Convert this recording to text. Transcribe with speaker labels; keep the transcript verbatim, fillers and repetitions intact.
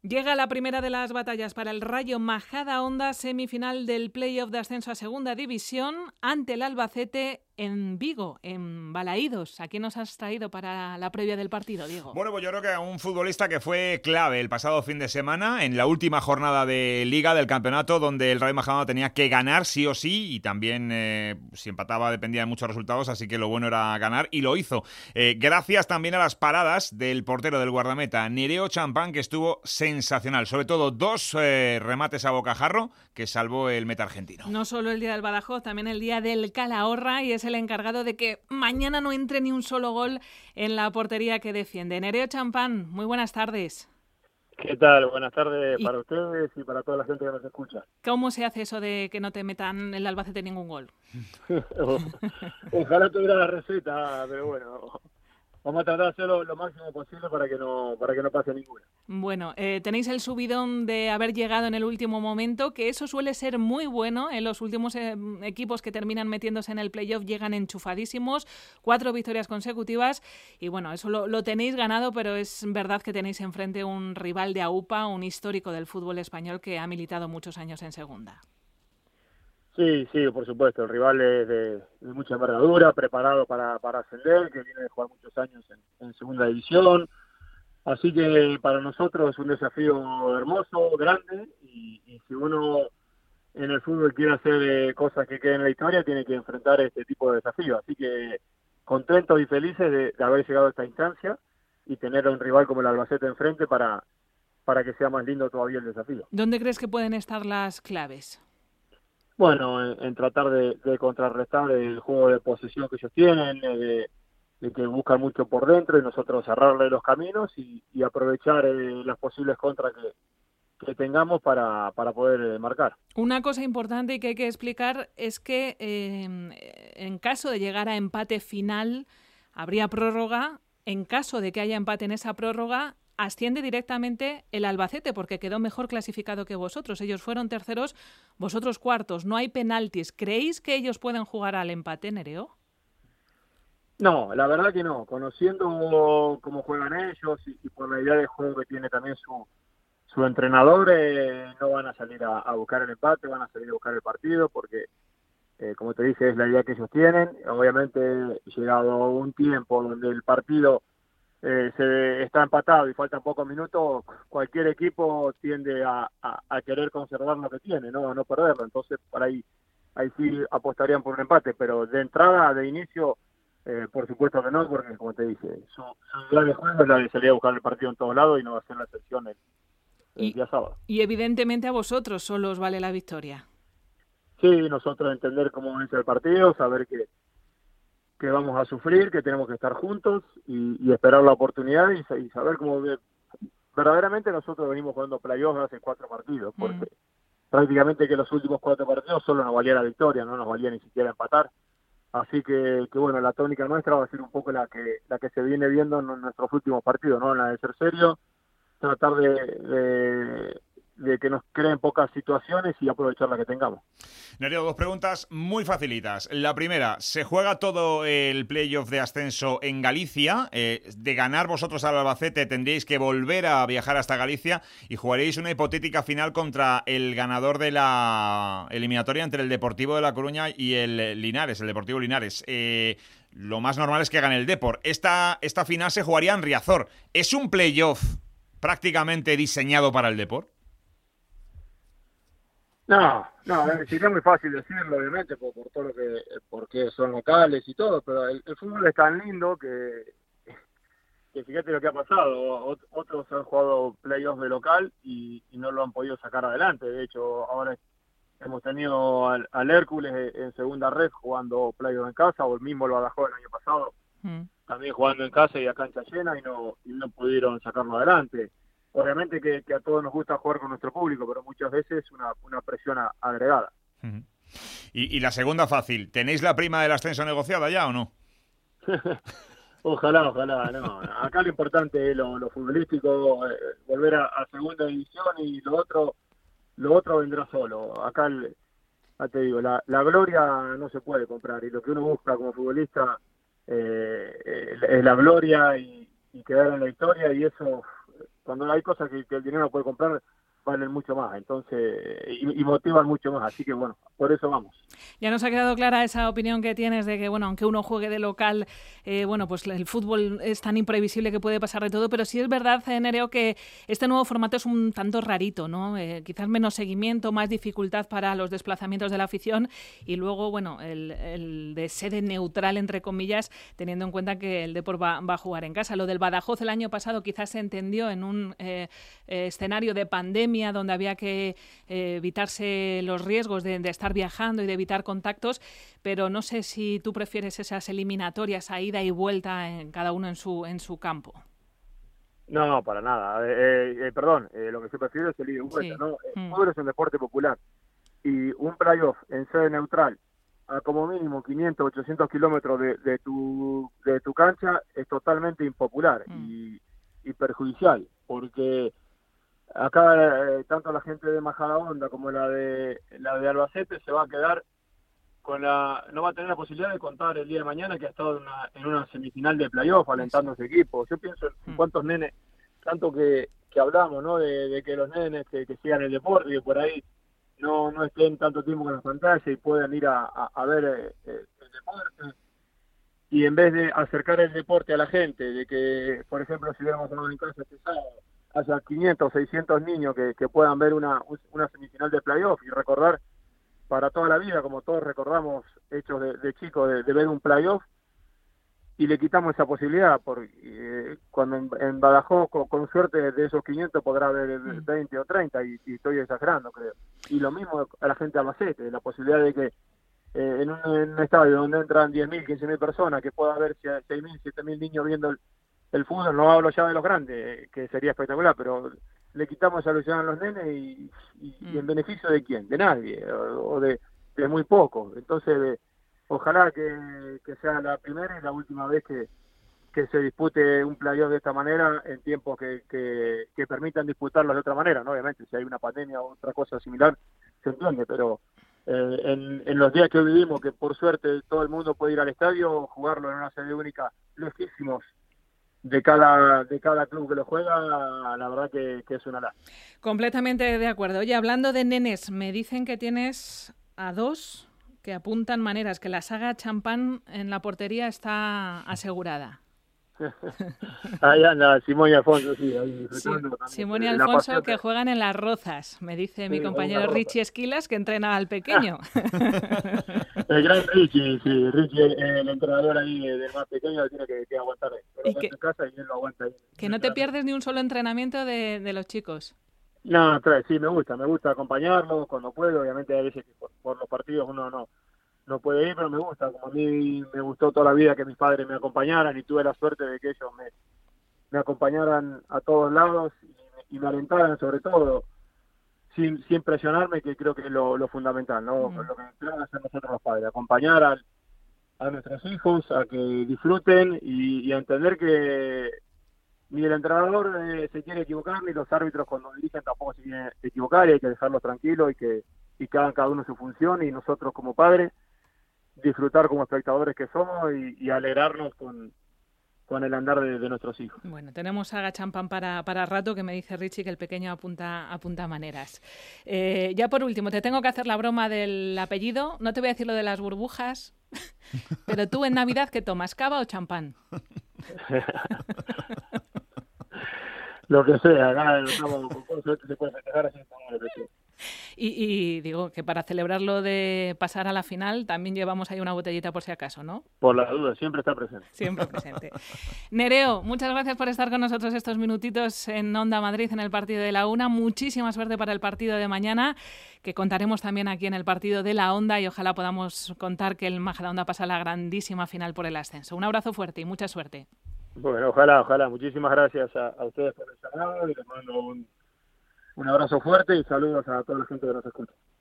Speaker 1: Llega la primera de las batallas para el Rayo Majadahonda, semifinal del playoff de ascenso a Segunda División, ante el Albacete en Vigo, en Balaídos. ¿A quién nos has traído para la previa del partido, Diego?
Speaker 2: Bueno, pues yo creo que a un futbolista que fue clave el pasado fin de semana, en la última jornada de Liga del campeonato, donde el Rayo Majadahonda tenía que ganar sí o sí, y también eh, si empataba dependía de muchos resultados, así que lo bueno era ganar, y lo hizo. Eh, gracias también a las paradas del portero del guardameta, Nereo Champán, que estuvo sensacional. Sobre todo dos eh, remates a bocajarro que salvó el meta argentino.
Speaker 1: No solo el día del Badajoz, también el día del Calahorra, y es el encargado de que mañana no entre ni un solo gol en la portería que defiende. Nereo Champán, muy buenas tardes.
Speaker 3: ¿Qué tal? Buenas tardes
Speaker 1: ¿Y
Speaker 3: para ustedes y para toda la gente que nos escucha.
Speaker 1: cómo se hace eso de que no te metan el Albacete ningún gol?
Speaker 3: Ojalá tuviera la receta, pero bueno, vamos a tratar de hacerlo lo máximo posible para que no para que no pase ninguna.
Speaker 1: Bueno, eh, tenéis el subidón de haber llegado en el último momento, que eso suele ser muy bueno. En los últimos eh, equipos que terminan metiéndose en el playoff llegan enchufadísimos, cuatro victorias consecutivas, y bueno, eso lo, lo tenéis ganado, pero es verdad que tenéis enfrente un rival de AUPA, un histórico del fútbol español que ha militado muchos años en segunda.
Speaker 3: Sí, sí, por supuesto, el rival es de, de mucha envergadura, preparado para, para ascender, que viene de jugar muchos años en, en segunda división. Así que para nosotros es un desafío hermoso, grande, y, y si uno en el fútbol quiere hacer eh, cosas que queden en la historia, tiene que enfrentar este tipo de desafíos. Así que contentos y felices de, de haber llegado a esta instancia y tener a un rival como el Albacete enfrente para, para que sea más lindo todavía el desafío.
Speaker 1: ¿Dónde crees que pueden estar las claves?
Speaker 3: Bueno, en, en tratar de, de contrarrestar el juego de posesión que ellos tienen, eh, de, de que buscan mucho por dentro y nosotros cerrarle los caminos y, y aprovechar eh, las posibles contras que, que tengamos para, para poder eh, marcar.
Speaker 1: Una cosa importante y que hay que explicar es que eh, en caso de llegar a empate final habría prórroga. En caso de que haya empate en esa prórroga, asciende directamente el Albacete porque quedó mejor clasificado que vosotros. Ellos fueron terceros, vosotros cuartos. No hay penaltis. ¿Creéis que ellos pueden jugar al empate, Nereo?
Speaker 3: No, la verdad que no. Conociendo cómo juegan ellos y, y por la idea de juego que tiene también su, su entrenador, eh, no van a salir a, a buscar el empate, van a salir a buscar el partido porque, eh, como te dije, es la idea que ellos tienen. Obviamente, llegado un tiempo donde el partido eh, se está empatado y faltan pocos minutos, cualquier equipo tiende a, a, a querer conservar lo que tiene, no, no perderlo. Entonces, por ahí, ahí sí apostarían por un empate, pero de entrada, de inicio, Eh, por supuesto que no, porque como te dije, su, su idea de juego es la de salir a buscar el partido en todos lados y no va a ser la excepción el, el
Speaker 1: y,
Speaker 3: día sábado.
Speaker 1: Y evidentemente a vosotros solo os vale la victoria.
Speaker 3: Sí, nosotros entender cómo es el partido, saber que, que vamos a sufrir, que tenemos que estar juntos y, y esperar la oportunidad y, y saber cómo ve, verdaderamente nosotros venimos jugando playoffs hace cuatro partidos, porque mm. prácticamente que los últimos cuatro partidos solo nos valía la victoria, no nos valía ni siquiera empatar. Así que, que bueno, la tónica nuestra va a ser un poco la que la que se viene viendo en nuestros últimos partidos, ¿no? En la de ser serio, tratar de, de, de que nos creen pocas situaciones y aprovechar la que tengamos.
Speaker 2: Nereo, dos preguntas muy facilitas. La primera, ¿se juega todo el playoff de ascenso en Galicia? Eh, de ganar vosotros al Albacete tendríais que volver a viajar hasta Galicia y jugaréis una hipotética final contra el ganador de la eliminatoria entre el Deportivo de La Coruña y el Linares, el Deportivo Linares. Eh, lo más normal es que gane el Depor. Esta, esta final se jugaría en Riazor. ¿Es un playoff prácticamente diseñado para el Depor?
Speaker 3: No, no, sería muy fácil decirlo, obviamente, por, por todo lo que, porque son locales y todo, pero el, el fútbol es tan lindo que, que fíjate lo que ha pasado. Otros han jugado playoffs de local y, y no lo han podido sacar adelante. De hecho, ahora hemos tenido al, al Hércules en segunda red jugando playoffs en casa, o el mismo lo Badajoz el año pasado, mm. también jugando en casa y a cancha llena y no, y no pudieron sacarlo adelante. Obviamente que, que a todos nos gusta jugar con nuestro público, pero muchas veces una, una presión a, agregada.
Speaker 2: Uh-huh. y, y la segunda fácil, ¿tenéis la prima del ascenso negociada ya o no?
Speaker 3: Ojalá, ojalá, no. Acá lo importante es lo, lo futbolístico, eh, volver a, a segunda división y lo otro lo otro vendrá solo. Acá, el, ya te digo, la, la gloria no se puede comprar y lo que uno busca como futbolista eh, es la gloria y, y quedar en la historia y eso cuando hay cosas que, que el dinero no puede comprar, valen mucho más, entonces, y, y motivan mucho más, así que bueno, por eso vamos.
Speaker 1: Ya nos ha quedado clara esa opinión que tienes de que, bueno, aunque uno juegue de local, eh, bueno, pues el fútbol es tan imprevisible que puede pasar de todo, pero sí es verdad, eh, Nereo, que este nuevo formato es un tanto rarito, ¿no? Eh, quizás menos seguimiento, más dificultad para los desplazamientos de la afición y luego, bueno, el, el de sede neutral, entre comillas, teniendo en cuenta que el Depor va, va a jugar en casa. Lo del Badajoz el año pasado quizás se entendió en un eh, eh, escenario de pandemia donde había que eh, evitarse los riesgos de, de estar viajando y de evitar contactos, pero no sé si tú prefieres esas eliminatorias a ida y vuelta en cada uno en su en su campo.
Speaker 3: No, para nada. Eh, eh, perdón, eh, lo que yo prefiero es el ida y vuelta,
Speaker 1: Sí.
Speaker 3: ¿no? El
Speaker 1: Mm.
Speaker 3: fútbol es un deporte popular y un playoff en sede neutral a como mínimo quinientos, ochocientos kilómetros de, de tu de tu cancha es totalmente impopular
Speaker 1: Mm.
Speaker 3: y, y perjudicial, porque acá eh, tanto la gente de Majadahonda como la de la de Albacete se va a quedar con la no va a tener la posibilidad de contar el día de mañana que ha estado en una, en una semifinal de playoff alentando a ese equipo. Yo pienso en
Speaker 1: Mm.
Speaker 3: cuántos nenes, tanto que, que hablamos, ¿no? De, de que los nenes que, que sigan el deporte y que por ahí no no estén tanto tiempo con la pantalla y puedan ir a, a, a ver eh, eh, el deporte. Y en vez de acercar el deporte a la gente, de que, por ejemplo, si hubiéramos jugado en casa este sábado, haya quinientos, seiscientos niños que, que puedan ver una, una semifinal de playoff y recordar para toda la vida, como todos recordamos hechos de, de chicos, de, de ver un playoff, y le quitamos esa posibilidad, porque eh, cuando en, en Badajoz, con, con suerte, de esos quinientos podrá haber veinte o treinta, y, y estoy exagerando, creo. Y lo mismo a la gente de Albacete, la posibilidad de que eh, en, un, en un estadio donde entran diez mil, quince mil personas, que pueda haber seis mil, siete mil niños viendo el, el fútbol, no hablo ya de los grandes, que sería espectacular, pero le quitamos esa ilusión a los nenes y, y, mm. y en beneficio de quién, de nadie, o, o de, de muy pocos. Entonces, de, ojalá que, que sea la primera y la última vez que, que se dispute un playoff de esta manera en tiempos que, que, que permitan disputarlo de otra manera, ¿no? Obviamente, si hay una pandemia o otra cosa similar, se entiende, pero eh, en, en los días que hoy vivimos, que por suerte todo el mundo puede ir al estadio, jugarlo en una sede única, lejísimos de cada de cada club que lo juega, la verdad que, que es una lástima.
Speaker 1: Completamente de acuerdo. Oye, hablando de nenes, me dicen que tienes a dos que apuntan maneras, que la saga Champán en la portería está asegurada.
Speaker 3: Ahí anda Simón y Alfonso, sí. Ahí,
Speaker 1: sí Simón y Alfonso que juegan en Las Rozas, me dice sí, mi compañero Richie Esquilas, que entrena al pequeño.
Speaker 3: El gran Richie, sí, Richie, el, el entrenador ahí del más pequeño, tiene que, que aguantar ahí. Pero
Speaker 1: y que,
Speaker 3: en casa y él lo aguanta ahí.
Speaker 1: Que no te pierdes ni un solo entrenamiento de, de los chicos.
Speaker 3: No, claro, sí, me gusta, me gusta acompañarlos cuando puedo. Obviamente hay veces que por, por los partidos uno no no puede ir, pero me gusta. Como a mí me gustó toda la vida que mis padres me acompañaran y tuve la suerte de que ellos me, me acompañaran a todos lados y, y me alentaran sobre todo, sin, sin presionarme, que creo que es lo, lo fundamental, ¿no? Mm. Lo que tenemos que hacer nosotros los padres, acompañar a, a nuestros hijos a que disfruten y, y a entender que ni el entrenador eh, se quiere equivocar, ni los árbitros cuando dirigen tampoco se quieren equivocar, y hay que dejarlos tranquilos y que, y que hagan cada uno su función, y nosotros como padres disfrutar como espectadores que somos y, y alegrarnos con, con el andar de, de nuestros hijos.
Speaker 1: Bueno, tenemos saga Champán para, para rato, que me dice Richie que el pequeño apunta, apunta maneras. Eh, ya por último, te tengo que hacer la broma del apellido. No te voy a decir lo de las burbujas, pero tú en Navidad, ¿qué tomas, cava o champán?
Speaker 3: Lo que sea, acá estamos, con suerte se puede festejar así.
Speaker 1: Y, y digo que para celebrar lo de pasar a la final también llevamos ahí una botellita por si acaso, ¿no?
Speaker 3: Por la duda, siempre está presente.
Speaker 1: Siempre presente. Nereo, muchas gracias por estar con nosotros estos minutitos en Onda Madrid en el partido de la Una. Muchísima suerte para el partido de mañana, que contaremos también aquí en el partido de la Onda, y ojalá podamos contar que el Majadahonda pasa a la grandísima final por el ascenso. Un abrazo fuerte y mucha suerte.
Speaker 3: Bueno, ojalá, ojalá. Muchísimas gracias a, a ustedes por el llamado y les mando un, un abrazo fuerte y saludos a toda la gente que nos escucha.